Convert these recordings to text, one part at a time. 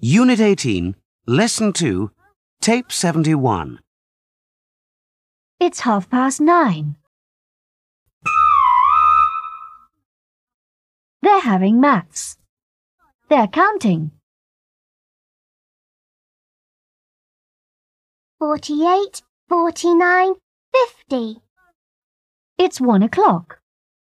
Unit 18, Lesson 2, Tape 71. It's 9:30. They're having maths. They're counting. 48, 49, 50. It's 1 o'clock.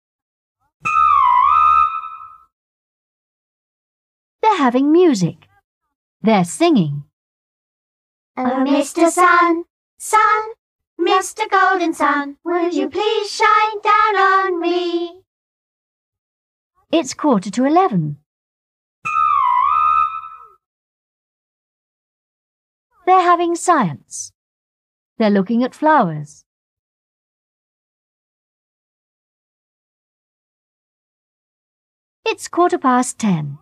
They're having music. They're singing. Oh, Mr. Sun, Sun, Mr. Golden Sun, would you please shine down on me? It's 11:15. They're having science. They're looking at flowers. It's 10:15.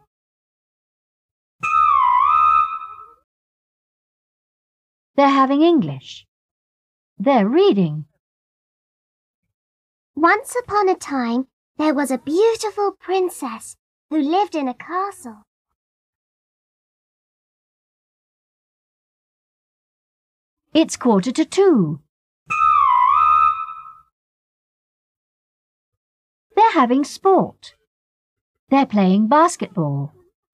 They're having English. They're reading. Once upon a time, there was a beautiful princess who lived in a castle. It's 1:45. They're having sport. They're playing basketball.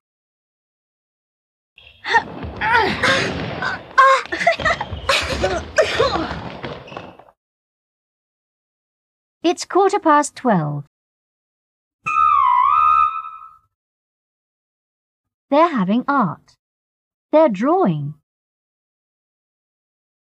It's 12:15. They're having art. They're drawing.